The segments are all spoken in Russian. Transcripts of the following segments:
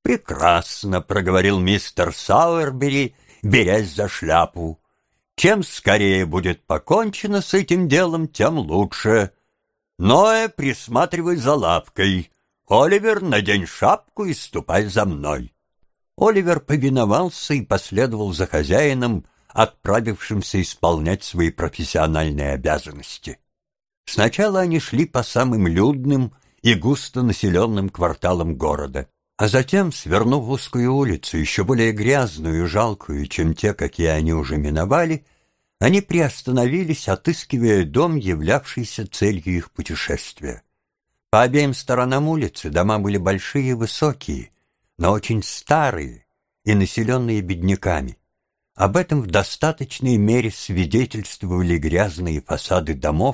«Прекрасно», — проговорил мистер Сауэрбери, берясь за шляпу. «Чем скорее будет покончено с этим делом, тем лучше. Ноэ, присматривай за лавкой. Оливер, надень шапку и ступай за мной». Оливер повиновался и последовал за хозяином, отправившимся исполнять свои профессиональные обязанности. Сначала они шли по самым людным и густонаселенным кварталам города, а затем, свернув в узкую улицу, еще более грязную и жалкую, чем те, какие они уже миновали, они приостановились, отыскивая дом, являвшийся целью их путешествия. По обеим сторонам улицы дома были большие и высокие, но очень старые и населенные бедняками. Об этом в достаточной мере свидетельствовали грязные фасады домов,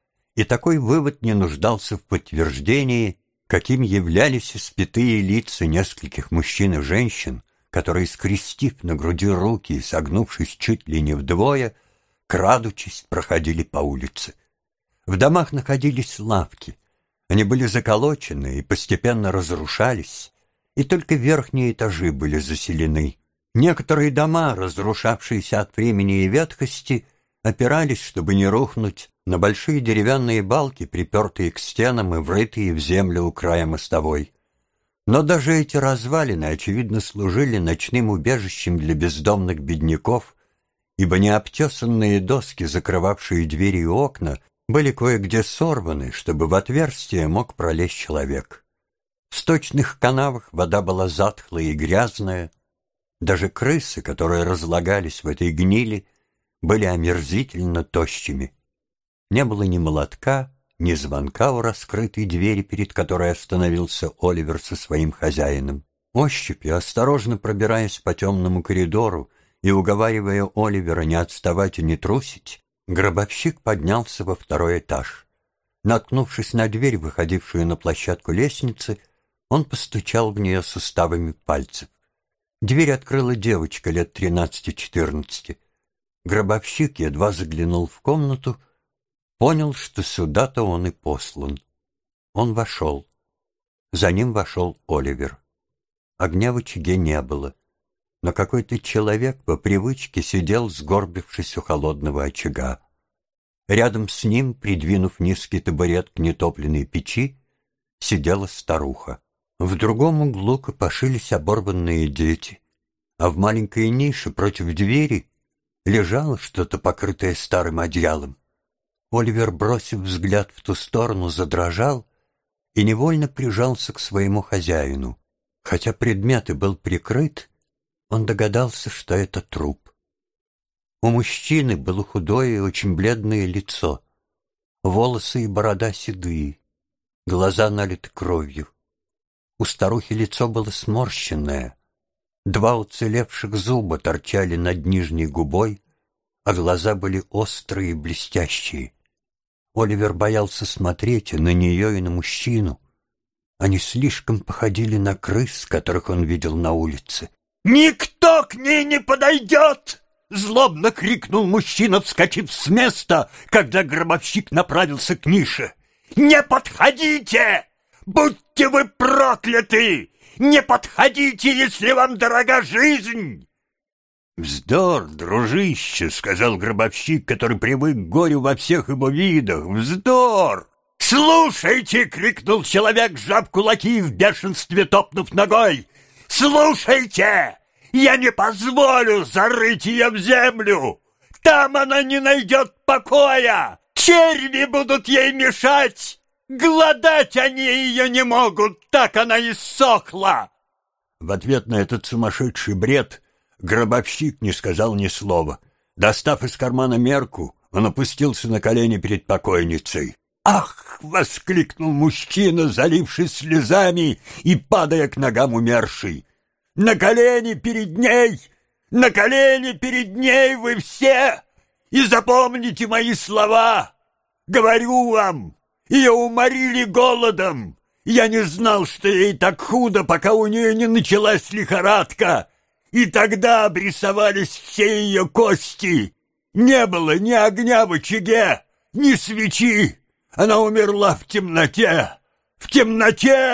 и такой вывод не нуждался в подтверждении, каким являлись испятые лица нескольких мужчин и женщин, которые, скрестив на груди руки и согнувшись чуть ли не вдвое, крадучись, проходили по улице. В домах находились лавки. Они были заколочены и постепенно разрушались, и только верхние этажи были заселены. Некоторые дома, разрушавшиеся от времени и ветхости, опирались, чтобы не рухнуть, на большие деревянные балки, припертые к стенам и врытые в землю у края мостовой. Но даже эти развалины, очевидно, служили ночным убежищем для бездомных бедняков, ибо необтесанные доски, закрывавшие двери и окна, были кое-где сорваны, чтобы в отверстие мог пролезть человек. В сточных канавах вода была затхлая и грязная. Даже крысы, которые разлагались в этой гнили, были омерзительно тощими. Не было ни молотка, ни звонка у раскрытой двери, перед которой остановился Оливер со своим хозяином. Ощупью, осторожно пробираясь по темному коридору и уговаривая Оливера не отставать и не трусить, гробовщик поднялся во второй этаж. Наткнувшись на дверь, выходившую на площадку лестницы, он постучал в нее суставами пальцев. Дверь открыла девочка лет 13-14. Гробовщик едва заглянул в комнату, понял, что сюда-то он и послан. Он вошел. За ним вошел Оливер. Огня в очаге не было, но какой-то человек по привычке сидел, сгорбившись у холодного очага. Рядом с ним, придвинув низкий табурет к нетопленной печи, сидела старуха. В другом углу копошились оборванные дети, а в маленькой нише против двери лежало что-то, покрытое старым одеялом. Оливер, бросив взгляд в ту сторону, задрожал и невольно прижался к своему хозяину. Хотя предмет и был прикрыт, он догадался, что это труп. У мужчины было худое и очень бледное лицо, волосы и борода седые, глаза налиты кровью. У старухи лицо было сморщенное, 2 уцелевших зуба торчали над нижней губой, а глаза были острые и блестящие. Оливер боялся смотреть и на нее, и на мужчину. Они слишком походили на крыс, которых он видел на улице. «Никто к ней не подойдет!» — злобно крикнул мужчина, вскочив с места, когда гробовщик направился к нише. «Не подходите! Будьте вы прокляты! Не подходите, если вам дорога жизнь!» «Вздор, дружище!» — сказал гробовщик, который привык к горю во всех его видах. «Вздор!» «Слушайте!» — крикнул человек, сжав кулаки и в бешенстве топнув ногой. «Слушайте! Я не позволю зарыть ее в землю! Там она не найдет покоя! Черви будут ей мешать! Голодать они ее не могут, так она иссохла!» В ответ на этот сумасшедший бред гробовщик не сказал ни слова. Достав из кармана мерку, он опустился на колени перед покойницей. «Ах!» — воскликнул мужчина, залившись слезами и падая к ногам умершей. «На колени перед ней! На колени перед ней вы все! И запомните мои слова! Говорю вам, ее уморили голодом! Я не знал, что ей так худо, пока у нее не началась лихорадка, и тогда обрисовались все ее кости! Не было ни огня в очаге, ни свечи! Она умерла в темноте! В темноте!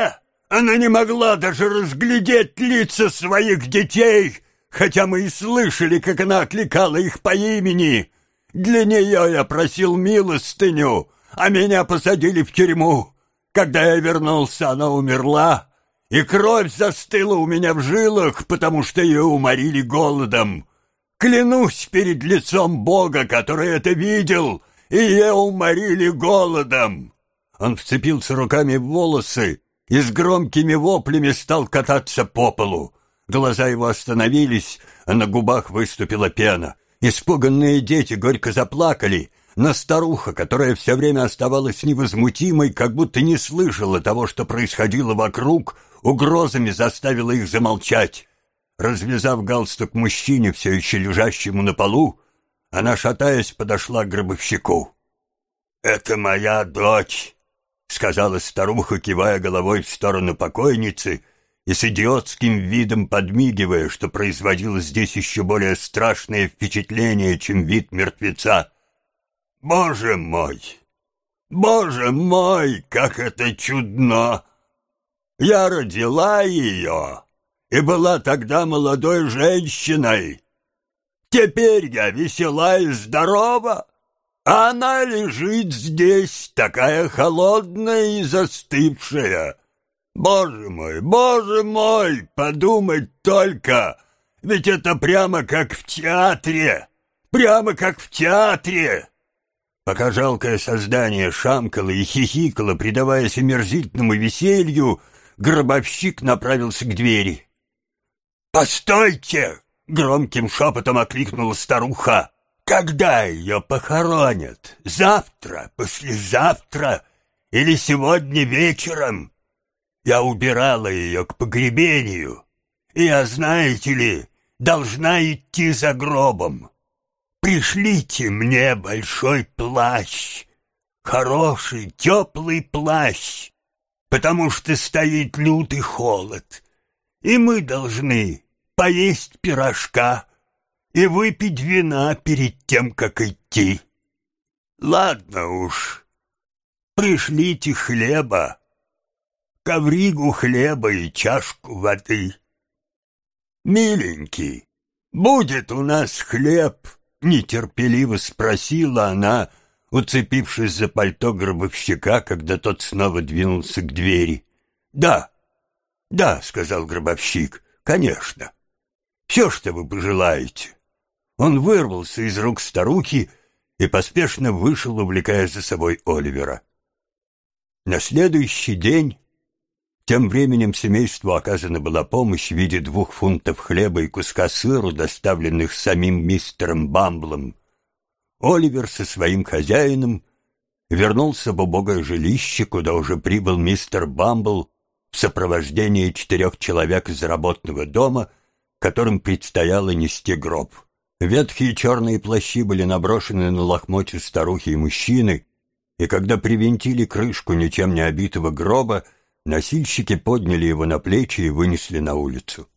Она не могла даже разглядеть лица своих детей, хотя мы и слышали, как она окликала их по имени. Для нее я просил милостыню, а меня посадили в тюрьму. Когда я вернулся, она умерла, и кровь застыла у меня в жилах, потому что ее уморили голодом. Клянусь перед лицом Бога, который это видел, и ее уморили голодом». Он вцепился руками в волосы и с громкими воплями стал кататься по полу. Глаза его остановились, а на губах выступила пена. Испуганные дети горько заплакали, но старуха, которая все время оставалась невозмутимой, как будто не слышала того, что происходило вокруг, угрозами заставила их замолчать. Развязав галстук мужчине, все еще лежащему на полу, она, шатаясь, подошла к гробовщику. «Это моя дочь», — сказала старуха, кивая головой в сторону покойницы и с идиотским видом подмигивая, что производило здесь еще более страшное впечатление, чем вид мертвеца. «Боже мой! Боже мой, как это чудно! Я родила ее и была тогда молодой женщиной. Теперь я весела и здорова, а она лежит здесь, такая холодная и застывшая. Боже мой, подумать только, ведь это прямо как в театре, прямо как в театре!» Пока жалкое создание шамкало и хихикало, предаваясь омерзительному веселью, гробовщик направился к двери. «Постойте!» — громким шепотом окликнула старуха. «Когда ее похоронят? Завтра, послезавтра или сегодня вечером? Я убирала ее к погребению, и я, знаете ли, должна идти за гробом. Пришлите мне большой плащ, хороший, теплый плащ, потому что стоит лютый холод, и мы должны поесть пирожка и выпить вина перед тем, как идти. Ладно уж, пришлите хлеба, ковригу хлеба и чашку воды. Миленький, будет у нас хлеб?» — нетерпеливо спросила она, уцепившись за пальто гробовщика, когда тот снова двинулся к двери. «Да, да», — сказал гробовщик, — «конечно. Все, что вы пожелаете». Он вырвался из рук старухи и поспешно вышел, увлекая за собой Оливера. На следующий день, тем временем, семейству оказана была помощь в виде 2 фунтов хлеба и куска сыру, доставленных самим мистером Бамблом. Оливер со своим хозяином вернулся в убогое жилище, куда уже прибыл мистер Бамбл в сопровождении 4 человек из работного дома, которым предстояло нести гроб. Ветхие черные плащи были наброшены на лохмотья старухи и мужчины, и когда привинтили крышку ничем не обитого гроба, носильщики подняли его на плечи и вынесли на улицу.